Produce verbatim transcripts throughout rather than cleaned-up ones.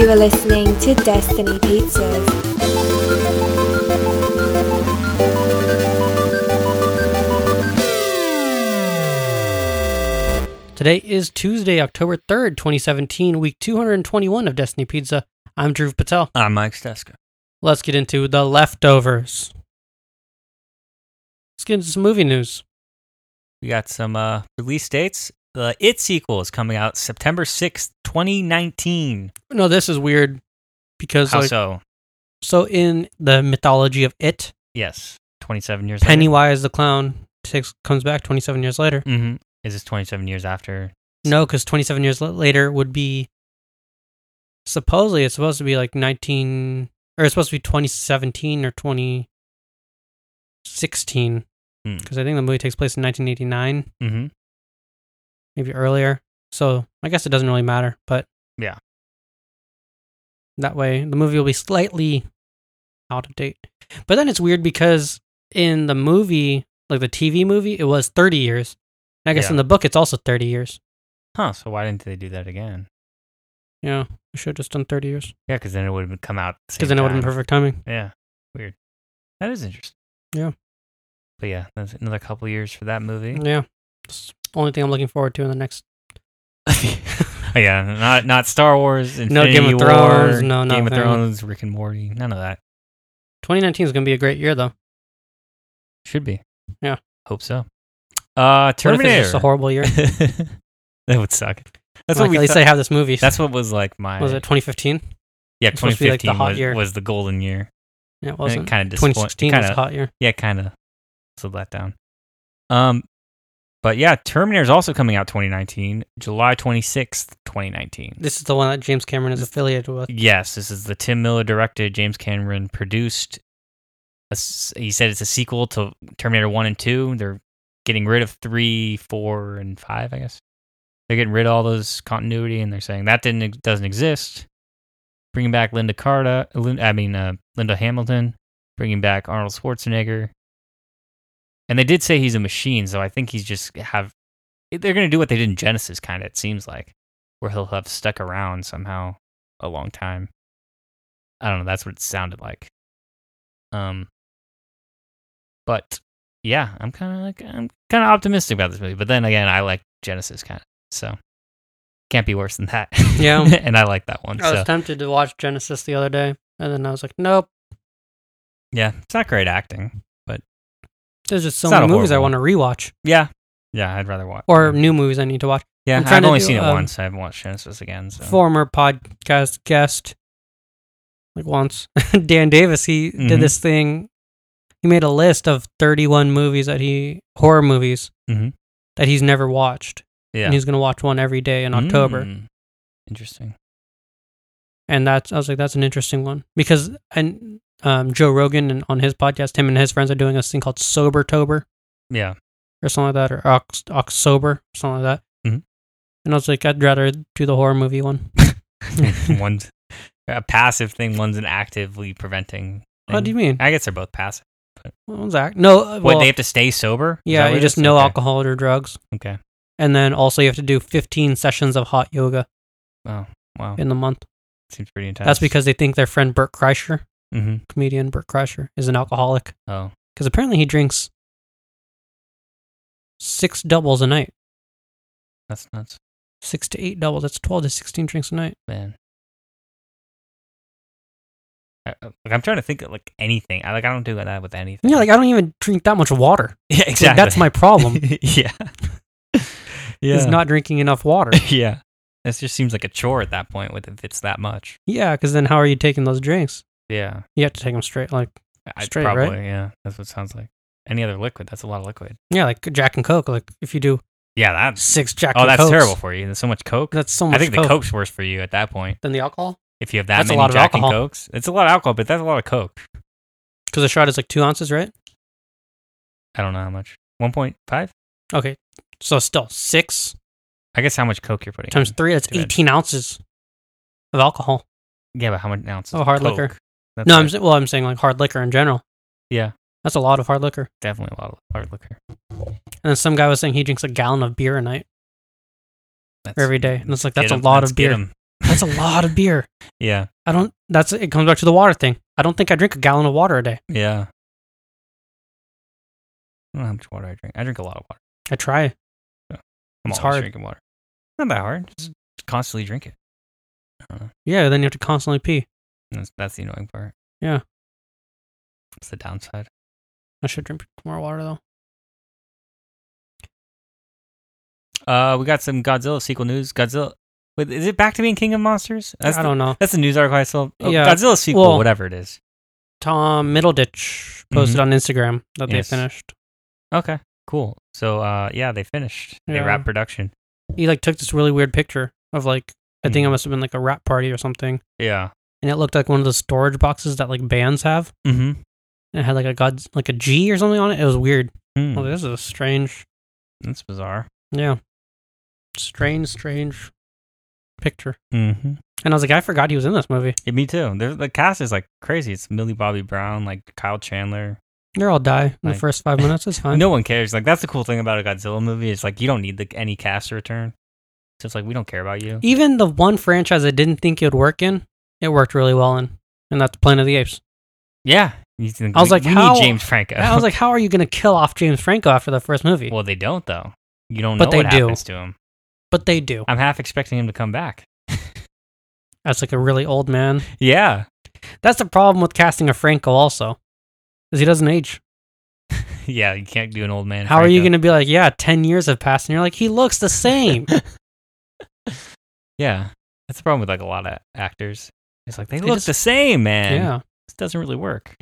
You are listening to Destiny Pizzas. Today is Tuesday, October third, twenty seventeen, week two hundred twenty-one of Destiny Pizza. I'm Dhruv Patel. I'm Mike Steska. Let's get into the leftovers. Let's get into some movie news. We got some uh, release dates. The It sequel is coming out September sixth, twenty nineteen. No, this is weird because How like, so? so in the mythology of It, Yes, twenty-seven years Pennywise the clown takes, comes back twenty-seven years later. later. Mm-hmm. Is this twenty-seven years after? No, because twenty-seven years l- later would be, supposedly it's supposed to be like nineteen, or it's supposed to be twenty seventeen or twenty sixteen, because Hmm. I think the movie takes place in nineteen eighty-nine, Mm-hmm. maybe earlier. So I guess it doesn't really matter, but Yeah. that way the movie will be slightly out of date. But then it's weird because in the movie, like the T V movie, it was thirty years. I guess Yeah. in the book, it's also thirty years. Huh, so why didn't they do that again? Yeah, we should have just done thirty years. Yeah, because then it would have come out. Because then it would have been perfect timing. Yeah, weird. That is interesting. Yeah. But yeah, that's another couple years for that movie. Yeah. It's the only thing I'm looking forward to in the next. Oh, yeah, not not Star Wars, No Infinity Game of War, Thrones, no Game of nothing. Thrones, Rick and Morty, none of that. twenty nineteen is going to be a great year, though. Should be. Yeah. Hope so. Uh, Terminator. What if it's just a horrible year? That would suck. That's Like, what we at least thought- they have this movie. That's what was like my. Was it twenty fifteen? Yeah, it's supposed to be, like, the twenty fifteen hot was, year. was the golden year. Yeah, it And wasn't. it kind of twenty disappointed. sixteen was Kind a of. hot year. Yeah, kind of. Slowed that down. Um, but yeah, Terminator is also coming out twenty nineteen, July twenty-sixth, twenty nineteen. This is the one that James Cameron is affiliated with. Yes, this is the Tim Miller directed, James Cameron produced. A s- he said it's a sequel to Terminator one and two. They're getting rid of three, four, and five, I guess. They're getting rid of all those continuity, and they're saying that didn't doesn't exist. Bringing back Linda Carter, Lin- I mean uh, Linda Hamilton. Bringing back Arnold Schwarzenegger. And they did say he's a machine, so I think he's just have. They're going to do what they did in Genesis, kind of. It seems like, where he'll have stuck around somehow a long time. I don't know. That's what it sounded like. Um, but yeah, I'm kind of like I'm kind of optimistic about this movie. But then again, I like Genesis kind of, so can't be worse than that. Yeah. And I like that one. I was So tempted to watch Genesis the other day, and then I was like, nope. yeah, it's not great acting, but There's just so It's not many a movies I horrible want to rewatch, yeah, yeah, I'd rather watch. or new movies I need to watch. yeah, I'm trying I've to only do, seen it um, once. I haven't watched Genesis again. So Former podcast guest, like once, Dan Davis, he Mhm. did this thing. He made a list of thirty-one movies that he, horror movies, Mhm. that he's never watched. yeah, And he's going to watch one every day in October. Mm. Interesting. And that's, I was like, that's an interesting one. Because and um, Joe Rogan, and on his podcast, him and his friends are doing a thing called Sobertober, Yeah. or something like that, or Ox, Oxsober, something like that. Mhm. And I was like, I'd rather do the horror movie one. One's a passive thing. One's an actively preventing. What thing. do you mean? I guess they're both passive. One's act. No, uh, What, well, they have to stay sober? Is yeah, that what you it just is? no Okay. alcohol or drugs. Okay. And then also you have to do fifteen sessions of hot yoga Oh, wow. in the month. Seems pretty intense. That's because they think their friend Burt Kreischer, Mm-hmm. comedian Burt Kreischer, is an alcoholic. Oh, Because apparently he drinks six doubles a night. that's nuts, Six to eight doubles. That's twelve to sixteen drinks a night. man. I, I- like, I'm trying to think of like anything. I like I don't do that with anything. Yeah, like I don't even drink that much water. yeah, Like, exactly. that's my problem. yeah. yeah. Is not drinking enough water. yeah. This just seems like a chore at that point with if it's that much. Yeah, because then how are you taking those drinks? Yeah. You have to take them straight. Like I Straight, probably, right? yeah. That's what it sounds like. Any other liquid, that's a lot of liquid. yeah, like Jack and Coke. Like if you do Yeah, that's six Jack Oh, and that's Cokes, terrible for you. There's so much Coke. That's so much. I think Coke the Coke's worse for you at that point. than the alcohol. If you have that That's a many lot of Jack and alcohol. Cokes. It's a lot of alcohol, but that's a lot of Coke. Because a shot is like two ounces, right? I don't know how much. one point five? Okay, so still six I guess how much Coke you're putting times in. three. That's Too bad. eighteen ounces of alcohol. Yeah, but how much ounces? Oh, of hard Coke? liquor. That's No, like- I'm sa- well, I'm saying like hard liquor in general. Yeah, That's a lot of hard liquor. definitely a lot of hard liquor. And then some guy was saying he drinks a gallon of beer a night That's, every day, and it's like get that's a 'em, lot let's of get beer. 'em. That's a lot of beer. Yeah. I don't. That's it. Comes back to the water thing. I don't think I drink a gallon of water a day. Yeah. I don't know how much water I drink. I drink a lot of water. I try. I'm It's always hard. drinking water. Not that hard. Just constantly drink it. I don't know. Yeah. Then you have to constantly pee. That's, that's the annoying part. Yeah. It's the downside. I should drink more water though. Uh, we got some Godzilla sequel news. Godzilla. Wait, is it back to being King of Monsters? That's I the, don't know. That's the news article I saw. Oh, Yeah. Godzilla sequel, Well, whatever it is. Tom Middleditch posted Mhm. on Instagram that Yes. they finished. Okay, cool. So, uh, yeah, they finished. They Yeah. wrapped production. He like took this really weird picture of like I think it Mhm. must have been like a rap party or something, Yeah. and it looked like one of the storage boxes that like bands have. Mm-hmm. And it had like a god like a G or something on it. It was weird. Hmm. Oh, this is a strange. That's bizarre. Yeah, strange, strange picture. Mm-hmm. And I was like, I forgot he was in this movie. Yeah, me too. They're, the cast is like crazy. It's Millie Bobby Brown, like Kyle Chandler. They're all die in Like- the first five minutes. It's fine. No one cares. Like that's the cool thing about a Godzilla movie. It's like you don't need the, any cast to return. So it's like we don't care about you. Even the one franchise I didn't think it would work in, it worked really well in, and that's Planet of the Apes. Yeah. You think, I was we- like, we how- need James Franco. I was like, how are you going to kill off James Franco after the first movie? well, they don't though. You don't But know they what do. happens to him. But they do. I'm half expecting him to come back. That's like a really old man. Yeah. That's the problem with casting a Franco also, is he doesn't age. Yeah, you can't do an old man. How are you Franco. going to be like, yeah, ten years have passed, and you're like, he looks the same. Yeah. That's the problem with like a lot of actors. It's like they, They look just- the same, man. yeah. This doesn't really work.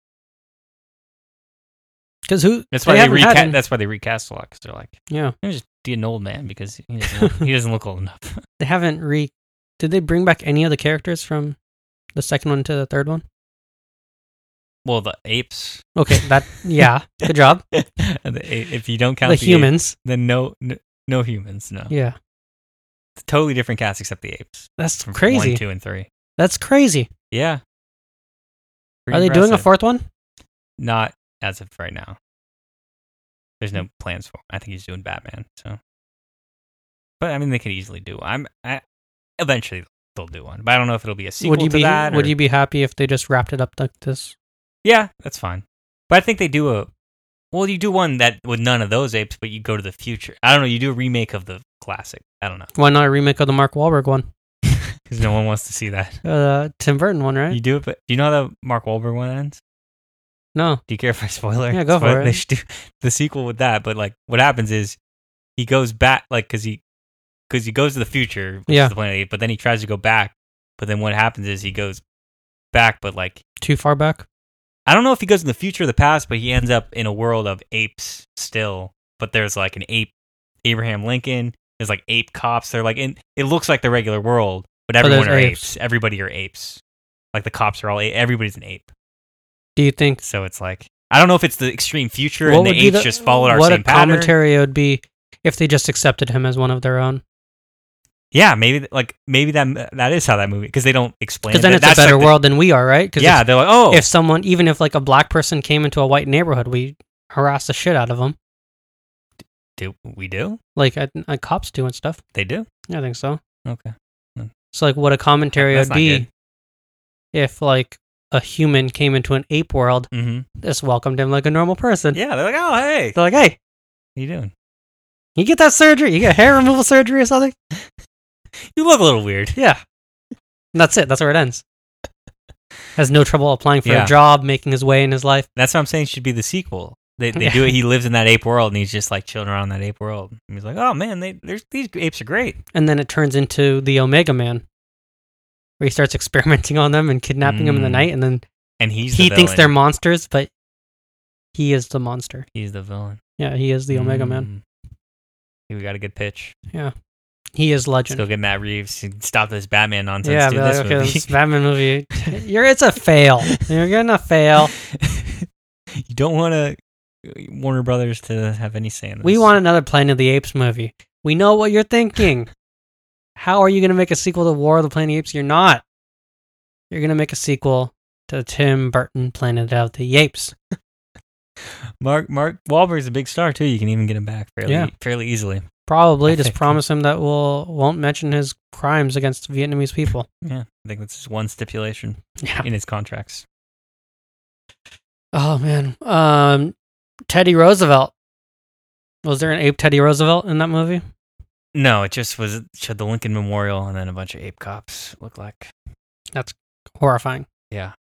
Because who? That's why they they, haven't had recast. an- That's why they recast a lot. Because they're like, Yeah. let me just be an old man because he doesn't look, he doesn't look old enough. They haven't re. Did they bring back any of the characters from the second one to the third one? Well, the apes. Okay, that. Yeah. Good job. The a- if you don't count The the, humans. apes, then no, no, no humans. No, Yeah. it's a totally different cast except the apes. That's From crazy. One, two, and three. That's crazy. Yeah. Pretty Are they doing a impressive. fourth one? Not as of right now. There's no plans for. I think he's doing Batman. So, but I mean, they could easily do. I'm. I, eventually they'll do one, but I don't know if it'll be a sequel Would you to be that. Would or- you be happy if they just wrapped it up like this? Yeah, that's fine. But I think they do a. Well, you do one that with none of those apes, but you go to the future. I don't know. You do a remake of the classic. I don't know Why not a remake of the Mark Wahlberg one? because no one wants to see that. Uh, Tim Burton one, right? You do it, but do you know how the Mark Wahlberg one ends? No. Do you care if I spoiler? Yeah, go for Spoil- it. They should do the sequel with that, but like what happens is he goes back, like because he because he goes to the future, which Yeah. is the planet, Ape, but then he tries to go back, but then what happens is he goes back, but like Too far back? I don't know if he goes in the future or the past, but he ends up in a world of apes still. But there's like an ape, Abraham Lincoln. There's like ape cops. They're like in. It looks like the regular world, but everyone there's are apes. apes. Everybody are apes. Like the cops are all. A- everybody's an ape. Do you think? So it's like I don't know if it's the extreme future What and the would be apes the- just followed our what same a pattern. commentary it would be if they just accepted him as one of their own? Yeah, maybe like maybe that that is how that movie because they don't explain. Because it. then That- it's a that's better like the- world than we are, right? 'Cause Yeah, if, they're like oh if someone, even if like a black person came into a white neighborhood, we harass the shit out of them, do we do like uh, uh, cops do and stuff. they do Yeah, I think so. okay. So like, what a commentary That's would not be good. if like a human came into an ape world, Mm-hmm. just welcomed him like a normal person. Yeah, they're like oh hey, They're like, hey, how you doing? you get that surgery? You get hair removal surgery or something? You look a little weird. Yeah. And that's it. That's where it ends. Has no trouble applying for Yeah. a job, making his way in his life. That's what I'm saying. Should be the sequel. They they Yeah. do it. He lives in that ape world, and he's just like chilling around that ape world. And he's like, oh man, they there's these apes are great. And then it turns into the Omega Man, where he starts experimenting on them and kidnapping them in the Mm. night. And then And he's he the thinks villain. they're monsters, but he is the monster. he's the villain. Yeah, he is the Omega Man. Mm. Hey, we got a good pitch. Yeah. He is Let's legend. go get Matt Reeves. He'd Stop this Batman nonsense. Yeah, do be like, this okay, movie. this Batman movie. You're, it's a fail. You're gonna fail. You don't want to Warner Brothers to have any say in this. We want another Planet of the Apes movie. We know what you're thinking. How are you gonna make a sequel to War of the Planet of the Apes? You're not. You're gonna make a sequel to Tim Burton Planet of the Apes. Mark Mark Wahlberg's a big star too. You can even get him back fairly Yeah. fairly easily. Probably I just think- promise him that we'll won't mention his crimes against Vietnamese people. Yeah, I think that's just one stipulation Yeah. in his contracts. Oh man. Um, Teddy Roosevelt. Was there an ape Teddy Roosevelt in that movie? No, it just was it showed the Lincoln Memorial and then a bunch of ape cops. It looked like Horrifying. yeah.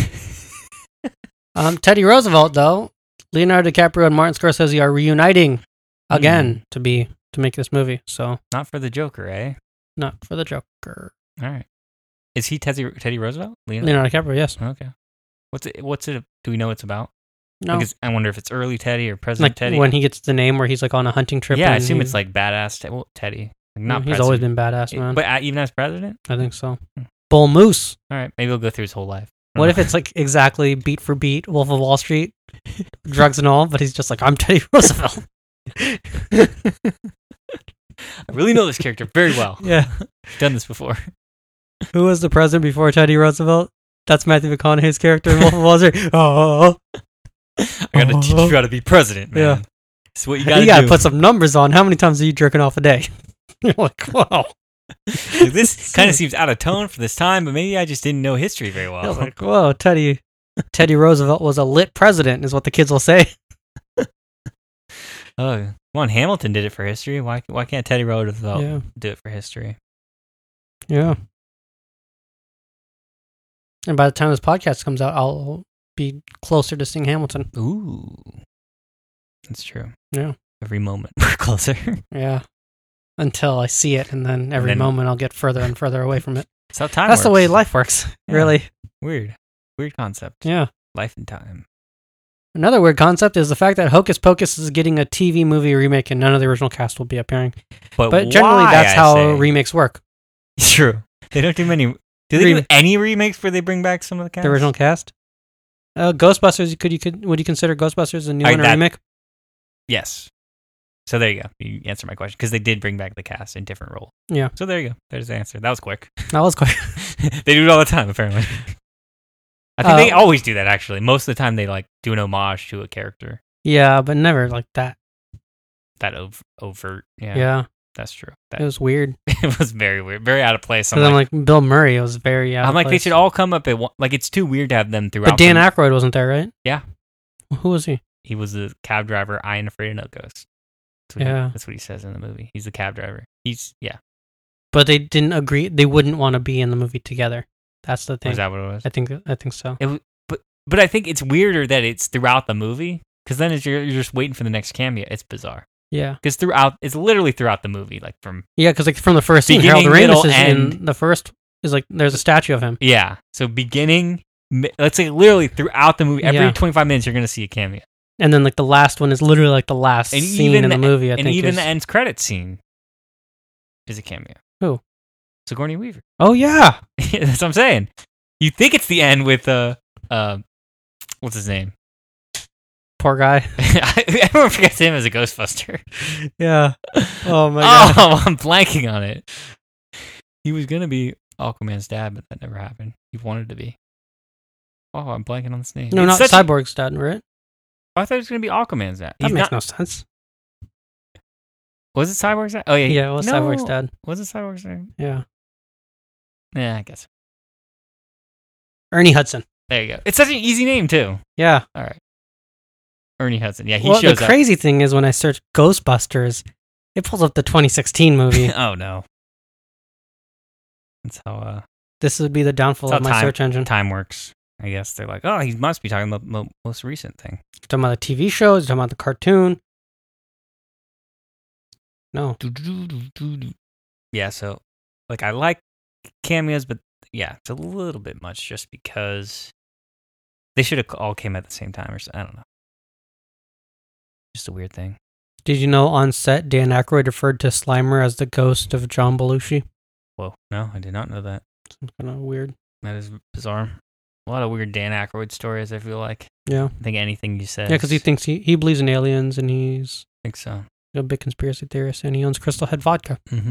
Um, Teddy Roosevelt, though, Leonardo DiCaprio and Martin Scorsese are reuniting again to be to make this movie. So Not for the Joker, eh? not for the Joker. All right. Is he Teddy Teddy Roosevelt? Leonardo? Leonardo DiCaprio, yes. Okay. What's it? What's it? Do we know what it's about? No, Because I wonder if it's early Teddy or President like Teddy. when he gets the name where he's like on a hunting trip. yeah, I and assume he- it's like badass Te- well, Teddy. Like not he's president. always been badass, man. But uh, even as president? I think so. Hmm. Bull Moose. All right, maybe we'll go through his whole life. What if it's like exactly beat for beat Wolf of Wall Street, drugs and all, but he's just like, I'm Teddy Roosevelt. I really know this character very well. Yeah. Done this before. Who was the president before Teddy Roosevelt? That's Matthew McConaughey's character in Wolf of Wall Street. Oh, I gotta teach you how to be president, man. Yeah. That's what you you gotta gotta do. put some numbers on. How many times are you jerking off a day? You're like, wow. Like, this kind of seems out of tone for this time, but maybe I just didn't know history very I well. was like, whoa, Teddy, Teddy Roosevelt was a lit president, is what the kids will say. oh, come on, Hamilton did it for history. Why? Why can't Teddy Roosevelt Yeah. do it for history? Yeah. And by the time this podcast comes out, I'll be closer to seeing Hamilton. Ooh, that's true. Yeah. Every moment we're closer. Yeah. Until I see it, and then every then- moment I'll get further and further away from it. That's how time That's the works. way life works, Yeah. really. Weird, weird concept. Yeah. Life and time. Another weird concept is the fact that Hocus Pocus is getting a T V movie remake and none of the original cast will be appearing. But, But generally, why, that's I how say? remakes work. True. They don't do many. Do they do Rem- any remakes where they bring back some of the cast? The original cast. Uh, Ghostbusters. Could you could would you consider Ghostbusters a new I- one or that- remake? Yes. So there you go. You answered my question because they did bring back the cast in different roles. Yeah. So there you go. There's the answer. That was quick. That was quick. They do it all the time, apparently. I think they Uh, always do that. Actually, most of the time they like do an homage to a character. Yeah, but never like that. That ov- overt. Yeah, Yeah, that's true. it That, was weird. it was very weird, very out of place. I'm Because I'm like, like Bill Murray. It was very. Out I'm of like they place. should all come up at one. Like it's too weird to have them throughout. But Dan the- Aykroyd wasn't there, right? Yeah. Who was he? He was the cab driver. I ain't afraid of no ghosts. That's what Yeah. he, that's what he says in the movie. He's the cab driver. He's yeah. But they didn't agree. They wouldn't want to be in the movie together. That's the Or thing. is that what it was? I think. I think so. It, w- but but I think it's weirder that it's throughout the movie because then it's, you're you're just waiting for the next cameo. It's bizarre Yeah. because throughout it's literally throughout the movie, like from Yeah, because like from the first scene, Beginning, Harold Ramis middle, is end. in the first. Is like there's a statue of him. yeah. So beginning, mi- let's say literally throughout the movie, every Yeah. twenty-five minutes you're gonna see a cameo, And then like the last one is literally like the last and scene even in the the- movie. I and think even is, the end credit scene is a cameo. Who? Sigourney Weaver. Oh yeah. That's what I'm saying. You think it's the end with uh uh what's his name? Poor guy. Everyone forgets him as a Ghostbuster. Yeah. Oh my god. Oh, I'm blanking on it. He was gonna be Aquaman's dad, but that never happened. He wanted to be. Oh, I'm blanking on this name. No, It's not such a- Cyborg's dad, right? I thought it was gonna be Aquaman's dad. That He's makes not, no sense. Was it Cyborg's dad? Oh yeah, Yeah, it was no, Cyborg's dad. Was it Cyborg's dad? Yeah. Yeah, I guess. Ernie Hudson. There you go. It's such an easy name too. Yeah. All right. Ernie Hudson. Yeah, he Well, shows the crazy thing is when I search Ghostbusters, it pulls up the twenty sixteen movie. up. Oh no. That's how uh, This would be the downfall That's of how my time- search engine. time works. I guess they're like, oh, he must be talking about the mo- most recent thing. Talking about the T V shows, talking about the cartoon. No. Yeah, so like I like cameos, but yeah, it's a little bit much just because they should have all came at the same time or so. I don't know. Just a weird thing. Did you know on set Dan Aykroyd referred to Slimer as the ghost of John Belushi? Whoa, no, I did not know that. It's kind of weird. That is bizarre. A lot of weird Dan Aykroyd stories, I feel like. Yeah. I think anything you said. Yeah, because he thinks he, he believes in aliens and he's I think so. a big conspiracy theorist and he owns Crystal Head vodka. Mm-hmm.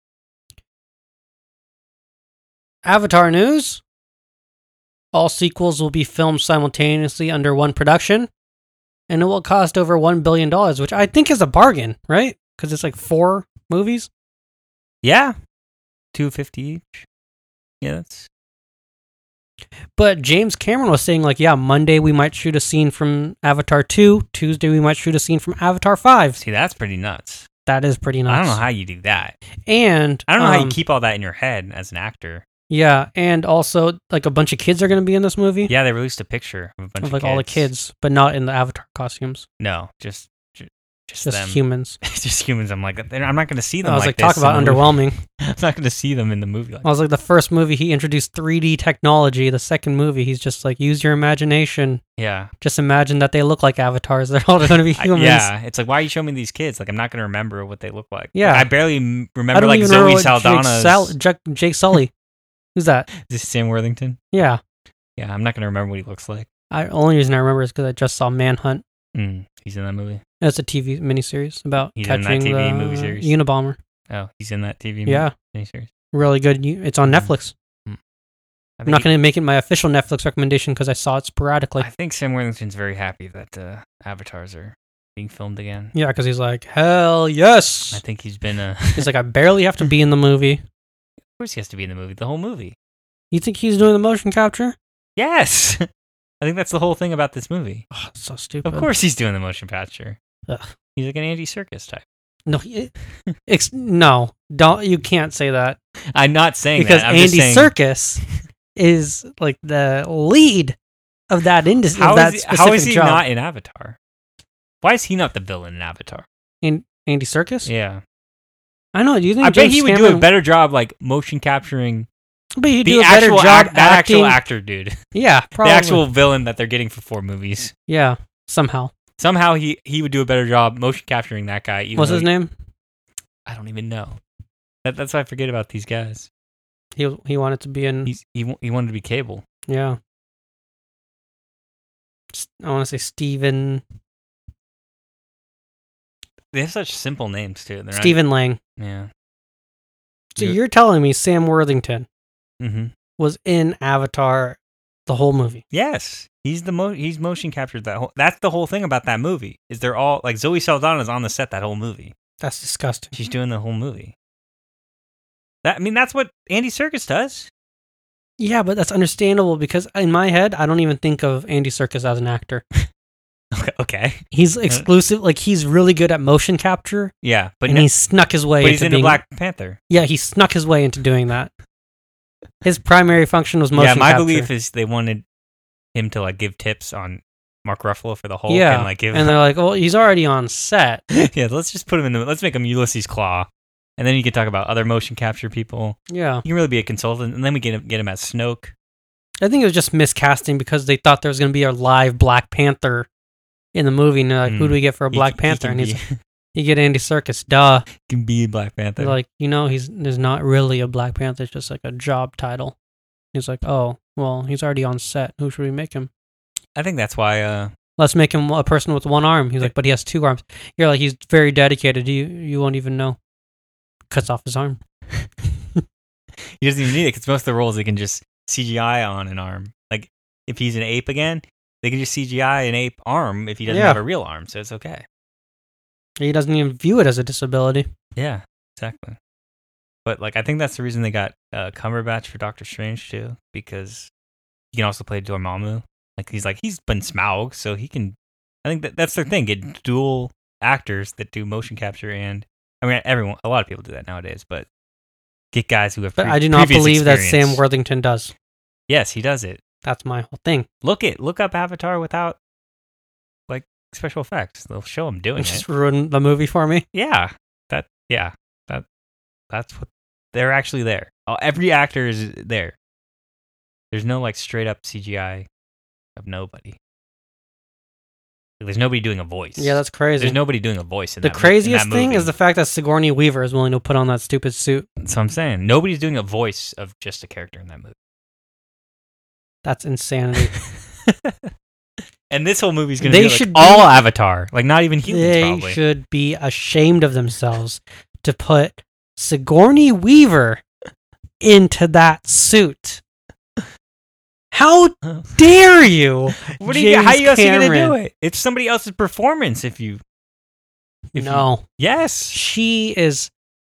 Avatar news. All sequels will be filmed simultaneously under one production, and it will cost over one billion dollars, which I think is a bargain, right? Because it's like four movies. Yeah, two fifty each. Yeah, that's. But James Cameron was saying, like, yeah, Monday we might shoot a scene from Avatar two. Tuesday we might shoot a scene from Avatar five. See, that's pretty nuts. That is pretty nuts. I don't know how you do that. And I don't know um, how you keep all that in your head as an actor. Yeah, and also, like, a bunch of kids are going to be in this movie. Yeah, they released a picture of a bunch of, of, like, kids. all the kids, but not in the Avatar costumes. No, just just, just Just them. humans. just humans. I'm like, I'm not going to see them I was like like, this talk about in the movie. underwhelming. I'm not going to see them in the movie. Like I was like, the first movie, he introduced three D technology. The second movie, he's just like, use your imagination. yeah. Just imagine that they look like avatars. They're all going to be I- humans. yeah, it's like, why are you showing me these kids? Like, I'm not going to remember what they look like. Yeah. Like, I barely m- I remember, don't like, even Zoe remember what Saldana's... Jake, Sal- Jake, Jake Sully. Who's that? Is this Sam Worthington? Yeah. Yeah, I'm not going to remember what he looks like. I only reason I remember is because I just saw Manhunt. Mm, he's in that movie. It's a T V miniseries about He's in that catching T V the movie series? Unabomber. Oh, he's in that T V Yeah. miniseries. Really good. You- It's on Mm. Netflix. I I'm think not he- going to make it my official Netflix recommendation because I saw it sporadically. I think Sam Worthington's very happy that uh, avatars are being filmed again. Yeah, because he's like, hell yes. I think he's been a. He's like, I barely have to be in the movie. Of course, he has to be in the movie. The whole movie. You think he's doing the motion capture? Yes, I think that's the whole thing about this movie. Oh, it's so stupid. Of course, he's doing the motion capture. Ugh. He's like an Andy Serkis type. No, he, ex- no, don't. You can't say that I'm not saying because that. I'm just Andy saying, Serkis is like the lead of that industry. How of that is, he, specific how is he job. not in Avatar? Why is he not the villain in Avatar? in Andy Serkis? Yeah, I know. Do you think I bet James he would do Cameron, a better job, like motion capturing But he'd the do a better actual job act, that acting. actual actor, dude. Yeah, probably. The actual villain that they're getting for four movies. Yeah, somehow. Somehow he he would do a better job motion capturing that guy. Even What's though his he- name? I don't even know. That, that's why I forget about these guys. He he wanted to be in. He's he wa- he wanted to be Cable. Yeah. S- I want to say Stephen They have such simple names too. They're not- Stephen Lang. yeah. So You- you're telling me Sam Worthington Mm-hmm. was in Avatar the whole movie? Yes, he's the mo- he's motion captured that whole. That's the whole thing about that movie. Is they're all like Zoe Saldana's on the set that whole movie. That's disgusting. She's doing the whole movie. That I mean, that's what Andy Serkis does. Yeah, but that's understandable because in my head, I don't even think of Andy Serkis as an actor. Okay, okay. He's exclusive, like he's really good at motion capture, Yeah, but and no- he snuck his way but he's into in the being. Black Panther. Yeah, he snuck his way into doing that. His primary function was motion Yeah, my capture. belief is they wanted him to like give tips on Mark Ruffalo for the Hulk. yeah, and like give. and they're like, "Well, he's already on set." yeah, let's just put him in the. Let's make him Ulysses Claw, and then you can talk about other motion capture people. Yeah, You can really be a consultant, and then we get him, get him as Snoke. I think it was just miscasting because they thought there was going to be a live Black Panther in the movie, and they're like, Mm. "Who do we get for a He- Black he Panther?" can And he's be- you get Andy Serkis, duh. can be Black Panther. They're like, you know, he's there's not really a Black Panther; it's just like a job title. He's like, "Oh, well, he's already on set. Who should we make him? I think that's why. Uh, Let's make him a person with one arm." He's like, "But he has two arms." You're like, "He's very dedicated. You you won't even know." Cuts off his arm. he doesn't even need it because most of the roles they can just C G I on an arm. Like if he's an ape again, they can just C G I an ape arm if he doesn't Yeah. have a real arm, so it's okay. He doesn't even view it as a disability. Yeah, exactly. But like, I think that's the reason they got uh, Cumberbatch for Doctor Strange too, because he can also play Dormammu. Like he's like he's been Smaug, so he can. I think that that's their thing. Get dual actors that do motion capture, and I mean everyone. A lot of people do that nowadays, but get guys who have. But pre- I do not previous believe that experience. Sam Worthington does. Yes, he does it. That's my whole thing. Look it. Look up Avatar without like special effects. They'll show him doing Just it. ruined the movie for me. Yeah, that. Yeah, that. That's what they're actually there. Oh, every actor is there. There's no like straight up C G I of nobody. There's nobody doing a voice. Yeah, that's crazy. There's nobody doing a voice in the that mo- craziest in that thing movie. is the fact that Sigourney Weaver is willing to put on that stupid suit. That's what I'm saying. Nobody's doing a voice of just a character in that movie. That's insanity. And this whole movie's gonna They be like should all be- Avatar, like not even humans. They probably. should be ashamed of themselves to put Sigourney Weaver into that suit. How dare you? What are you? How are you James also gonna do Cameron. it? It's somebody else's performance. If you If you- no. yes. She is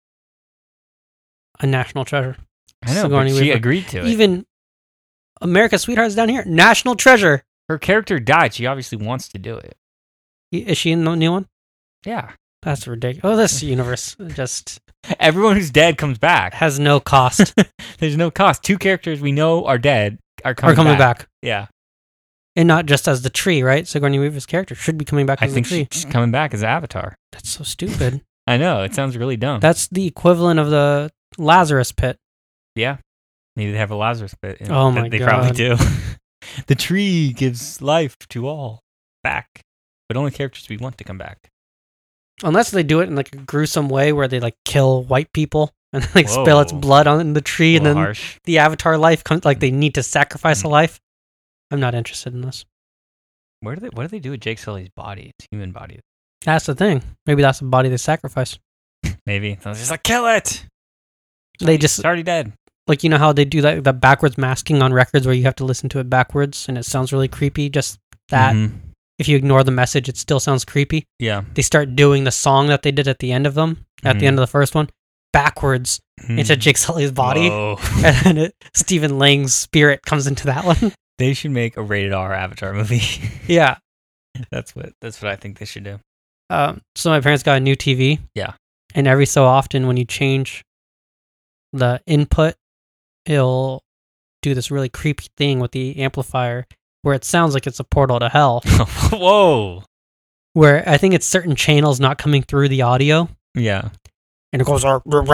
a national treasure. I know, Sigourney but she Weaver. agreed to it. Even America's Sweetheart's down here. National treasure. Her character died. She obviously wants to do it. Is she in the new one? Yeah. That's ridiculous. Oh, this universe just Everyone who's dead comes back. has no cost. There's no cost. Two characters we know are dead are coming, Are coming back. back. Yeah. And not just as the tree, right? Sigourney Weaver's character should be coming back I as think the tree. she's coming back as Avatar. That's so stupid. I know. It sounds really dumb. That's the equivalent of the Lazarus pit. yeah. Maybe they have a Lazarus pit. you know, Oh that my They probably God. do. The tree gives life to all. Back. But only characters we want to come back. Unless they do it in like a gruesome way where they like kill white people and like spill its Whoa. blood on the tree A and little then harsh. the Avatar life comes like they need to sacrifice Mm. a life. I'm not interested in this. Where do they what do they do with Jake Sully's body? His human body. That's the thing. Maybe that's the body they sacrifice. Maybe. I was just like, kill it. They just It's already dead. like, you know how they do that the backwards masking on records where you have to listen to it backwards and it sounds really creepy. Just that Mhm. if you ignore the message, it still sounds creepy. Yeah. They start doing the song that they did at the end of them, at the Mhm. end of the first one, backwards into Mhm. Jake Sully's body. Whoa. And then it, Stephen Lang's spirit comes into that one. They should make a rated R Avatar movie. Yeah. That's what that's what I think they should do. Um, so my parents got a new T V. Yeah. And every so often when you change the input, it'll do this really creepy thing with the amplifier where it sounds like it's a portal to hell. Whoa. Where I think it's certain channels not coming through the audio. Yeah. And it goes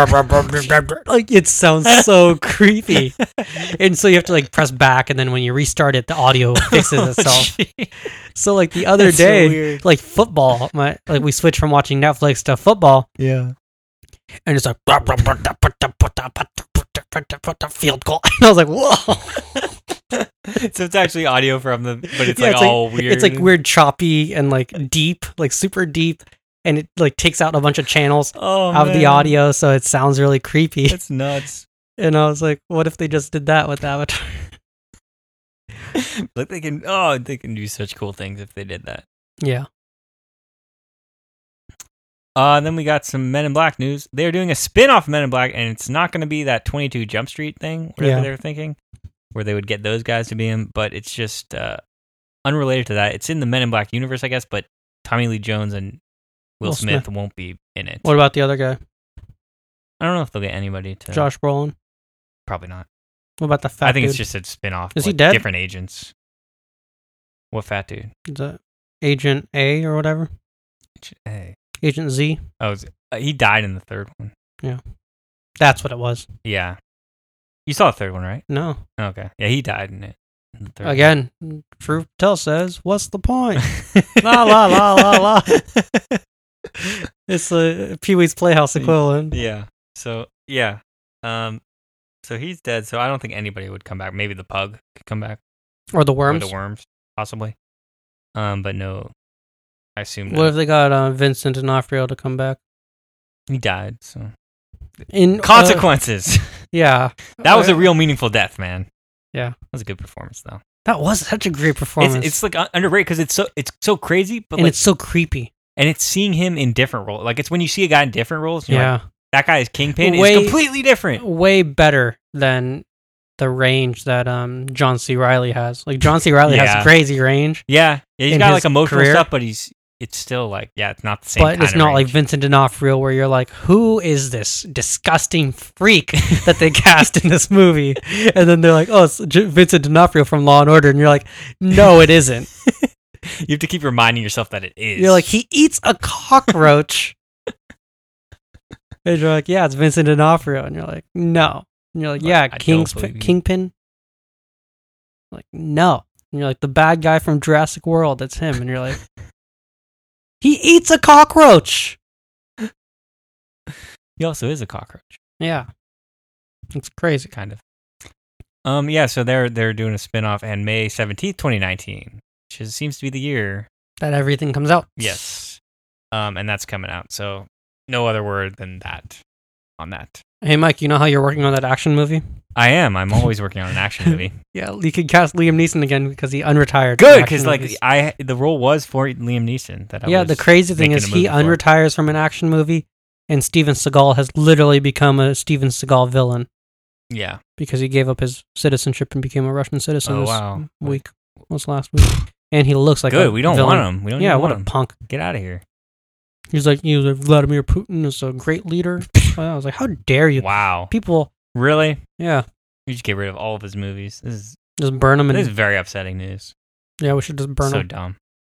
like it sounds so creepy. And so you have to like press back and then when you restart it, the audio fixes itself. So like the other That's so day, weird. like football, my like we switched from watching Netflix to football, Yeah. and it's like field goal. And I was like, whoa. So it's actually audio from the, but it's Yeah, like it's like- all weird. It's like weird, choppy, and like deep, like super deep, and it like takes out a bunch of channels oh, of the man. audio, so it sounds really creepy. That's nuts. And I was like, what if they just did that with Avatar? Like they can, oh, they can do such cool things if they did that. Yeah. Uh, then we got some Men in Black news. They're doing a spin-off of Men in Black, and it's not going to be that twenty-two Jump Street thing, whatever Yeah. they were thinking, where they would get those guys to be in, but it's just uh, unrelated to that. It's in the Men in Black universe, I guess, but Tommy Lee Jones and Will, Will Smith, Smith. won't be in it. What about the other guy, I don't know if they'll get anybody to. Josh Brolin? Probably not. What about the fat I think dude? it's just a spin-off. Is he like, dead? Different agents. What fat dude? the Agent A or whatever, Hey. Agent Z. Oh, is it- uh, he died in the third one. That's what it was. Yeah. You saw the third one, right? No, Okay. Yeah, he died in it. In the third one. again, True Tell says, "What's the point?" la la la la la. It's the Pee Wee's Playhouse equivalent. Yeah. So yeah. Um. So he's dead. So I don't think anybody would come back. Maybe the pug could come back, Or the worms. or the worms, possibly. Um. But no. I assume What no. if they got uh, Vincent D'Onofrio to come back? he died. So In uh, consequences. yeah, that was Uh, a real meaningful death, man. Yeah. That was a good performance, though. That was such a great performance. It's it's like un- underrated because it's so it's so crazy, but and like, it's so creepy. and it's seeing him in different roles. Like it's when you see a guy in different roles. You're Yeah, like, that guy is Kingpin. Way- is completely different. way better than the range that um John C. Reilly has. Like John C. Reilly Yeah. has crazy range, Yeah, yeah he's in got his like emotional career. stuff, but he's it's still like yeah, it's not the same. but kind it's of not like range. Vincent D'Onofrio where you're like, who is this disgusting freak that they cast in this movie? And then they're like, oh, it's J- Vincent D'Onofrio from Law and Order, and you're like, no, it isn't. You have to keep reminding yourself that it is. You're like, he eats a cockroach. And you're like, yeah, it's Vincent D'Onofrio. And you're like, no. And you're like, Like, yeah, I don't King's believe you. Kingpin. Like, no. And you're like, the bad guy from Jurassic World, that's him. And you're like, he eats a cockroach. he also is a cockroach, Yeah. It's crazy. kind of. Um, yeah. So they're they're doing a spinoff, and May seventeenth, twenty nineteen, which is, seems to be the year. That everything comes out. Yes. Um, and that's coming out. So no other word than that on that. Hey, Mike, you know how you're working on that action movie? I am. I'm always working on an action movie. Yeah, you could cast Liam Neeson again because he unretired. Good, from action because like movies. I, the role was for Liam Neeson. That I yeah, was the crazy thing making is a he movie for. unretires from an action movie, and Steven Seagal has literally become a Steven Seagal villain Yeah. because he gave up his citizenship and became a Russian citizen Oh, this wow. week. Was last week, and he looks like Good. a We don't villain. want him. We don't. Yeah, even what want a him. punk. Get out of here. He's like, he was like, Vladimir Putin is a great leader. I was like, how dare you? Wow. People, Really? yeah, We should get rid of all of his movies. This is just burn them. And, this is very upsetting news. yeah, we should just burn so them. dumb.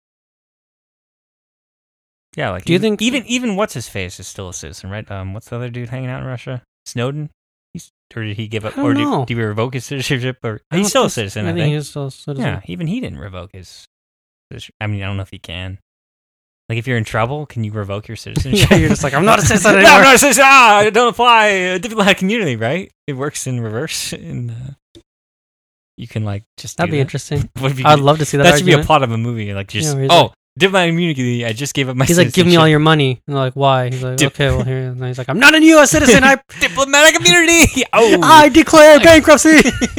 Yeah, like Do you even, think- even even what's his face is still a citizen, right? Um, what's the other dude hanging out in Russia? Snowden. He's, or did he give up? I don't Or know. did, did he revoke his citizenship? Or I he's don't still a think- citizen. I I think think. he's still a citizen. Yeah, even he didn't revoke his. citizenship. I mean, I don't know if he can. Like, if you're in trouble, can you revoke your citizenship? Yeah, you're just like, I'm not a citizen no, anymore. I'm not a citizen. Ah, I don't apply. A different line of community, right? It works in reverse. And uh, you can like just. That'd do be that. interesting. What if you I'd could- love to see that. that should be a argument. plot of a movie. Like, just Yeah, where he's oh, like- diplomatic immunity. I just gave up my. He's like, give me all citizenship. your money. And they're like, why? He's like, Dip- okay, well, here. And he's like, I'm not a U S citizen. I, diplomatic immunity. Oh, I declare bankruptcy.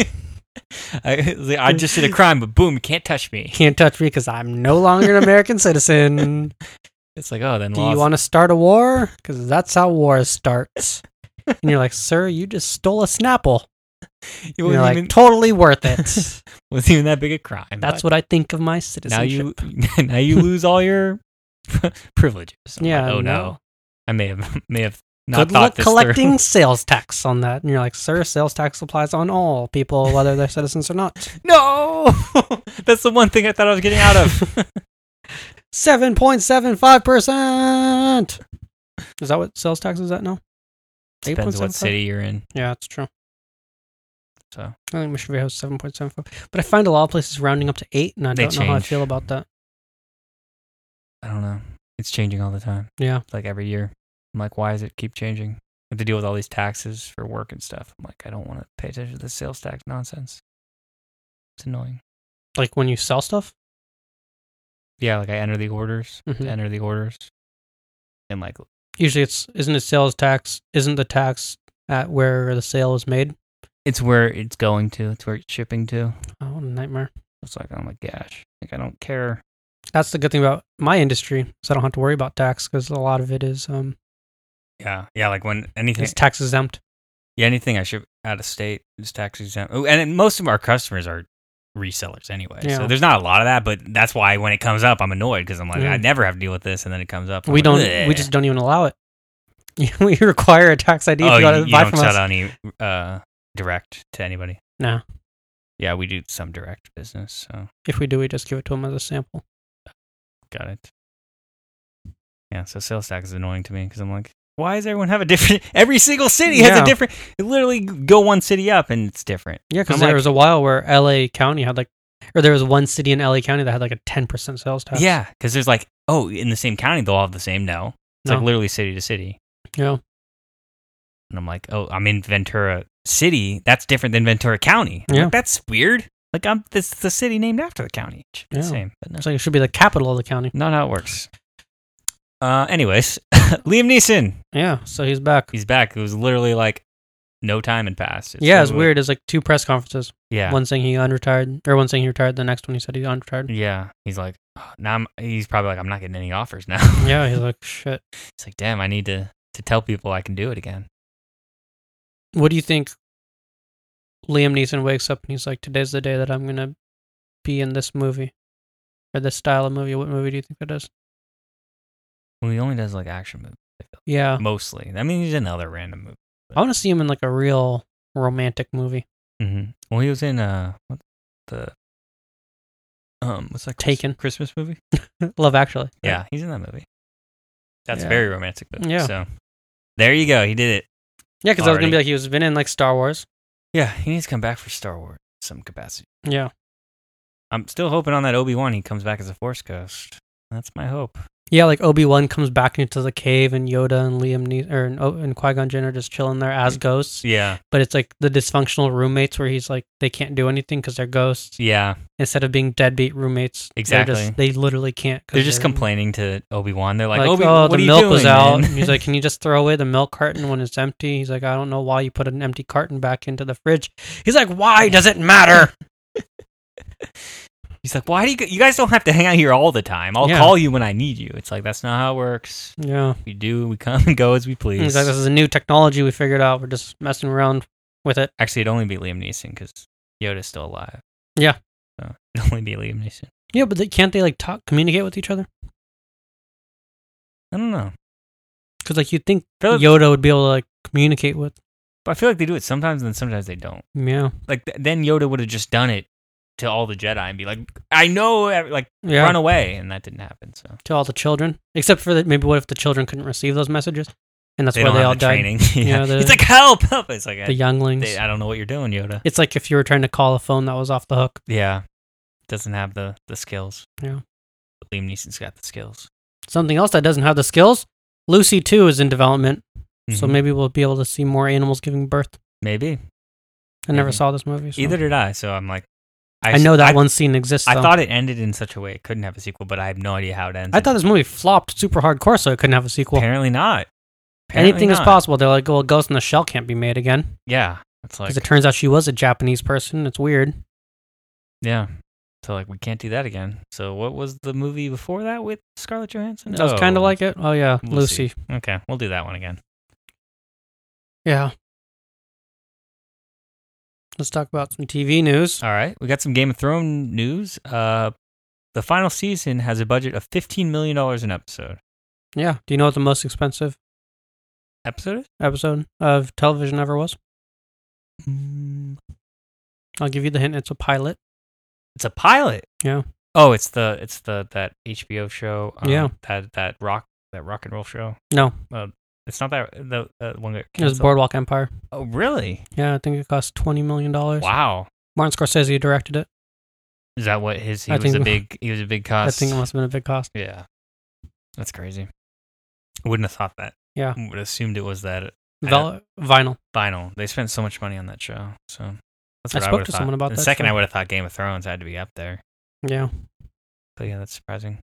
I, I just did a crime, but boom, you can't touch me. Can't touch me because I'm no longer an American citizen. It's like, oh, then Do laws. you want to start a war? Because that's how war starts. And you're like, sir, you just stole a Snapple. it And you're wasn't like, even, totally worth it. wasn't even that big a crime. That's but what I think of my now citizenship. you now you lose all your privileges. I'm Yeah, like, oh no. no. I may have may have not Good thought luck this collecting through. sales tax on that. And you're like, sir, sales tax applies on all people, whether they're citizens or not. No, that's the one thing I thought I was getting out of. seven point seven five percent. Is that what sales tax is at now? Depends what eight point seven five? city you're in. Yeah, that's true. So I think Michigan has seven point seven five. But I find a lot of places rounding up to eight, and I They don't know how I change. feel about that. I don't know. It's changing all the time. Yeah. It's like every year. I'm like, why does it keep changing? I have to deal with all these taxes for work and stuff. I'm like, I don't want to pay attention to this sales tax nonsense. It's annoying. Like when you sell stuff? Yeah, like I enter the orders, Mhm. to enter the orders, and like, Usually it's, isn't it sales tax? Isn't the tax at where the sale is made? it's where it's going to. It's where it's shipping to. Oh, what a nightmare. It's like, oh my gosh, like I don't care. That's the good thing about my industry, so I don't have to worry about tax because a lot of it is um Yeah, yeah, like when anything, is tax exempt. yeah, anything I ship out of state is tax exempt. Oh, and then most of our customers are resellers anyway, Yeah. so there's not a lot of that. But that's why when it comes up, I'm annoyed because I'm like, Yeah. I never have to deal with this, and then it comes up. I'm We like, don't. "Bleh." We just don't even allow it. we require a tax I D if oh, you you, want to you buy don't from sell us. any uh, direct to anybody. No. Yeah, we do some direct business, so If we do, we just give it to them as a sample. got it. Yeah, so sales tax is annoying to me because I'm like, why does everyone have a different? Every single city has Yeah. a different. It literally go one city up and it's different. Yeah, because I'm there like- was a while where L A County had like, or there was one city in L A County that had like a ten percent sales tax. Yeah, because there's like, oh, in the same county they'll all have the same. No, it's like No. literally city to city. Yeah. And I'm like, oh, I'm in Ventura City. That's different than Ventura County. I'm Yeah. like, that's weird. Like, I'm this the city named after the county. It should be the Yeah. same, but no. It's like it should be the capital of the county. Not how it works. Uh, anyways, Liam Neeson, Yeah, so he's back. he's back. It was literally like no time had passed. yeah, it's literally- weird. It's like two press conferences. Yeah, One saying he unretired, or one saying he retired. The next one he said he unretired. yeah. He's like, oh, now I'm. He's probably like, I'm not getting any offers now. Yeah, he's like, shit. It's like, damn, I need to to tell people I can do it again. What do you think? Liam Neeson wakes up and he's like, today's the day that I'm gonna be in this movie, or this style of movie. What movie do you think that is? Well, he only does like action movies Yeah, mostly. I mean, he's in other random movies. I want to see him in like a real romantic movie. Mm-hmm. Well, he was in uh what the um what's that Chris- Taken. Christmas movie? Love Actually. Yeah, he's in that movie. That's Yeah. very romantic though. Yeah. So there you go. He did it. Yeah, because I was gonna be Already. like, he was been in like Star Wars. Yeah, he needs to come back for Star Wars in some capacity. Yeah, I'm still hoping on that Obi-Wan he comes back as a Force Ghost. That's my hope. Yeah, like Obi-Wan comes back into the cave, and Yoda and Liam ne- or and, O- and Qui-Gon Jinn are just chilling there as ghosts. Yeah. But it's like the dysfunctional roommates where he's like they can't do anything because they're ghosts. Yeah. Instead of being deadbeat roommates, Exactly. they're just, they literally can't. 'cause They're just complaining to Obi-Wan. They're like, Like, Obi, oh, what the are you milk doing, was out. man?" And he's like, can you just throw away the milk carton when it's empty? He's like, I don't know why you put an empty carton back into the fridge. He's like, why does it matter? He's like, why do you, you guys don't have to hang out here all the time? I'll Yeah. call you when I need you. It's like, that's not how it works. Yeah. We do, we come and go as we please. He's like, this is a new technology we figured out. We're just messing around with it. Actually, it'd only be Liam Neeson because Yoda's still alive. Yeah. So it'd only be Liam Neeson. Yeah, but they, can't they like talk, communicate with each other? I don't know. Because like you'd think Feel like- Yoda would be able to like communicate with. But I feel like they do it sometimes and then sometimes they don't. Yeah. Like, th- then Yoda would have just done it to all the Jedi and be like, I know, ev- like, Yeah. run away. And that didn't happen, so. To all the children, except for that. Maybe what if the children couldn't receive those messages, and that's They why don't they have all the died. training. yeah. Yeah, the- It's like, help, help. It's like, The younglings. they, I don't know what you're doing, Yoda. It's like if you were trying to call a phone that was off the hook. Yeah. Doesn't have the, the skills. Yeah. But Liam Neeson's got the skills. Something else that doesn't have the skills. Lucy two is in development, so Mhm. maybe we'll be able to see more animals giving birth. Maybe. I never Maybe. saw this movie. So. Either did I, so I'm like, I know that I, one scene exists. I though. thought it ended in such a way it couldn't have a sequel, but I have no idea how it ends. I thought this movie flopped super hardcore, so it couldn't have a sequel. Apparently not. Apparently Anything is not. possible. They're like, well, Ghost in the Shell can't be made again. Yeah. It's like, Because it turns out she was a Japanese person. It's weird. yeah. So, like, we can't do that again. So, what was the movie before that with Scarlett Johansson? That was kind of like it. Oh, yeah. Lucy. Lucy. Okay, we'll do that one again. Yeah. Let's talk about some T V news. All right. We got some Game of Thrones news. Uh, the final season has a budget of fifteen million dollars an episode. Yeah. Do you know what the most expensive Episode is? episode of television ever was? Mm, I'll give you the hint. It's a pilot. it's a pilot. Yeah. Oh, it's the it's the that H B O show. Um, Yeah. That that rock that rock and roll show. No, Uh, it's not that the uh, one that it was canceled. Boardwalk Empire. Oh, really? Yeah, I think it cost twenty million dollars. Wow. Martin Scorsese directed it. Is that what his? He I was think- a big. He was a big I cost. think it must have been a big cost. Yeah. That's crazy. I wouldn't have thought that. Yeah. I would have assumed it was that Vel- vinyl. vinyl. They spent so much money on that show. So that's I what I, spoke would have to thought. someone about the that second show. I would have thought Game of Thrones had to be up there. Yeah. But yeah, that's surprising.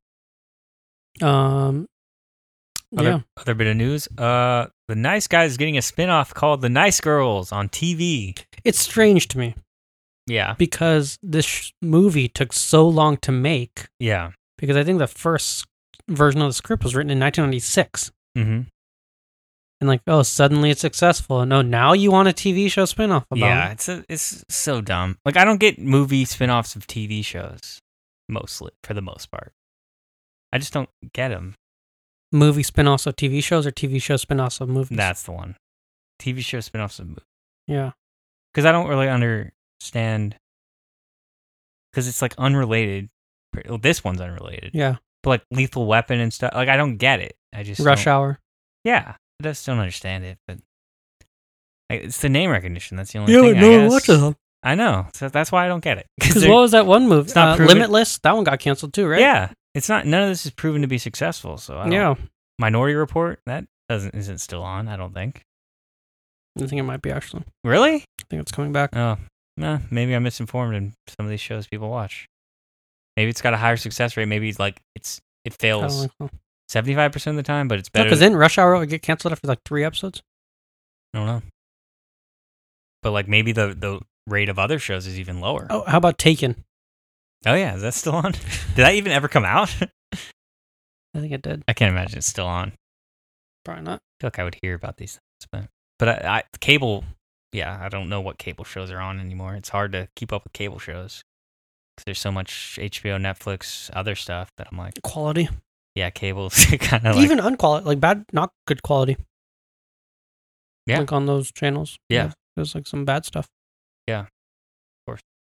Um. Other, yeah. other bit of news. Uh, The Nice Guys is getting a spin-off called The Nice Girls on T V. It's strange to me Yeah. because this sh- movie took so long to make. Yeah. Because I think the first version of the script was written in nineteen ninety-six. Mm-hmm. And like, oh, suddenly it's successful. And oh, now you want a T V show spinoff about Yeah, it. it's a, it's so dumb. Like, I don't get movie spin-offs of T V shows, mostly, for the most part. I just don't get them. Movie spinoffs of T V shows or T V show spinoffs of movies? That's the one. T V show spin-offs of movies. Yeah. Because I don't really understand. Because it's like unrelated. Well, this one's unrelated. Yeah. But like Lethal Weapon and stuff. Like, I don't get it. I just. Rush don't- Hour. Yeah. I just don't understand it. But like, it's the name recognition. That's the only thing. I guess. them. I know. So that's why I don't get it. Because they're- what was that one movie? it's not Uh, proven- Limitless? That one got canceled too, right? Yeah. It's not. None of this is proven to be successful. So I don't, Yeah. Minority Report, that doesn't isn't still on, I don't think. I think it might be actually. Really? I think it's coming back. Oh, nah, maybe I'm misinformed in some of these shows people watch. Maybe it's got a higher success rate. Maybe it's like it's it I don't fails think so. seventy-five percent of the time, but it's better. Because then Rush Hour would get canceled after like three episodes. I don't know. But like maybe the, the rate of other shows is even lower. Oh, how about Taken? Oh yeah, is that still on? Did that even ever come out? I think it did. I can't imagine it's still on. I Probably not. feel like I would hear about these things, but but I, I cable, yeah, I don't know what cable shows are on anymore. It's hard to keep up with cable shows because there's so much H B O, Netflix, other stuff that I'm like, Quality. yeah, cable's kind of like, Even unquality, like bad, not good quality. Yeah. Like on those channels. Yeah. There's like some bad stuff. Yeah. Of course.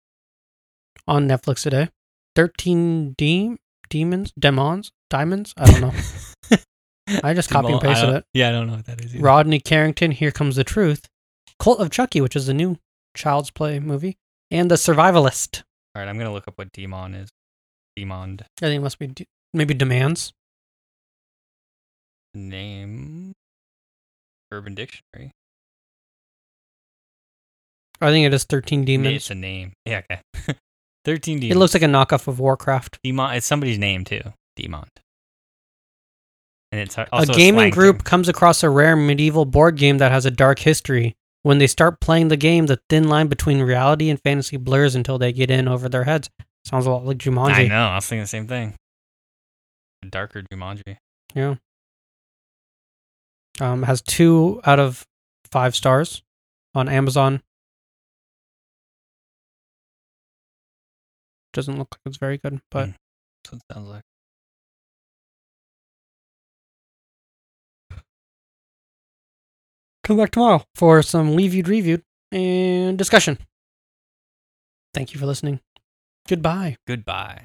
On Netflix today. thirteen de- demons? Demons? Diamonds? I don't know. I just copy and Jamal- I pasted don't- it. Yeah, I don't know what that is either. Rodney Carrington, Here Comes the Truth. Cult of Chucky, which is the new Child's Play movie. And The Survivalist. All right, I'm gonna look up what Demon is. Demon. I think it must be de- maybe Demands. Name. Urban Dictionary. I think it is thirteen It's Demons. a name. Yeah, okay. thirteen It Demons. looks like a knockoff of Warcraft. Demon. It's somebody's name too. Demont. And it's A also gaming slang group term. comes across a rare medieval board game that has a dark history. When they start playing the game, the thin line between reality and fantasy blurs until they get in over their heads. Sounds a lot like Jumanji. I know. I was thinking the same thing. A darker Jumanji. Yeah. Um, has two out of five stars on Amazon. Doesn't look like it's very good, but Mm. That's what it sounds like. come back tomorrow for some We Viewed Reviewed and discussion. Thank you for listening. Goodbye. Goodbye.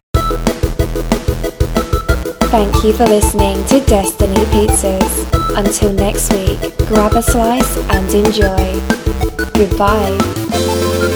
Thank you for listening to Destiny Pizzas. Until next week, grab a slice and enjoy. Goodbye.